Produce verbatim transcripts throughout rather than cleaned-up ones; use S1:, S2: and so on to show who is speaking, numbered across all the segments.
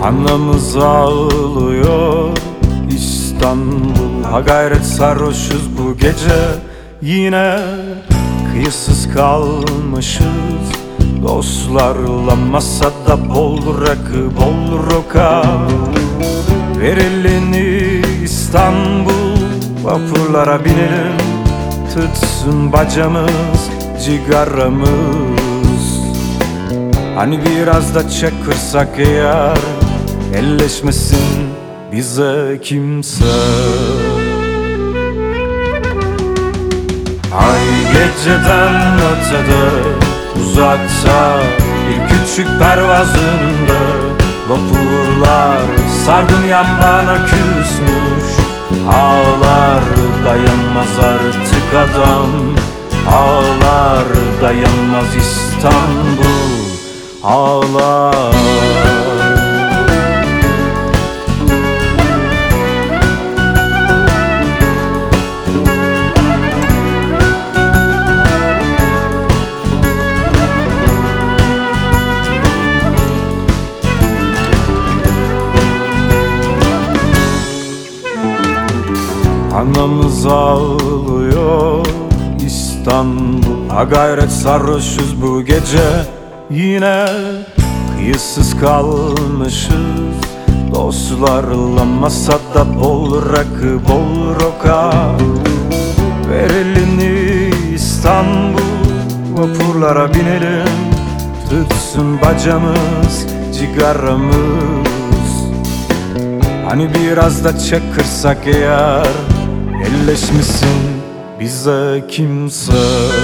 S1: Anamız ağlıyor İstanbul. Ha gayret sarhoşuz bu gece, yine kıyısız kalmışız. Dostlarla masada bol rakı, bol roka. Ver elini İstanbul, vapurlara binelim. Tutsun bacamız, cigaramız. Hani biraz da çakırsak eğer, elleşmesin bize kimse. Ay geceden ötede, uzakta bir küçük pervazında, vapurlar sardunya bana küsmüş. Ağlar dayanmaz artık adam, ağlar dayanmaz İstanbul, ağlar. Anamız ağlıyor İstanbul. Ha gayret sarhoşuz bu gece, yine kıyısız kalmışız. Dostlarla masada bol rakı, bol roka. Ver elini İstanbul, vapurlara binelim. Tutsun bacamız, cigaramız. Hani biraz da çakırsak eğer, elleşmesin bize kimse.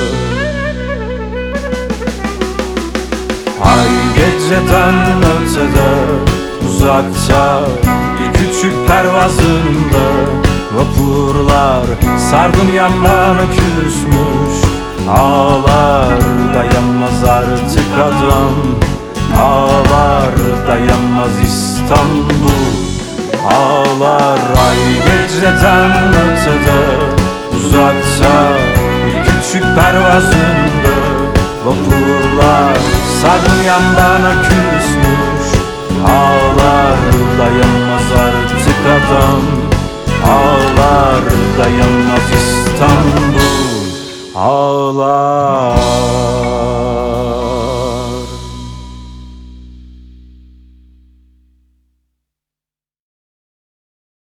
S1: Ay geceden ötede, uzakta bir küçük pervazında, vapurlar sardunya bana küsmüş. Ağlar dayanmaz artık adam, ağlar dayanmaz İstanbul, ağlar. Ay geceden ötede, uzakta bir küçük pervazında, vapurlar sardunya bana küsmüş. Ağlar dayanmaz artık adam, ağlar dayanmaz İstanbul, ağlar.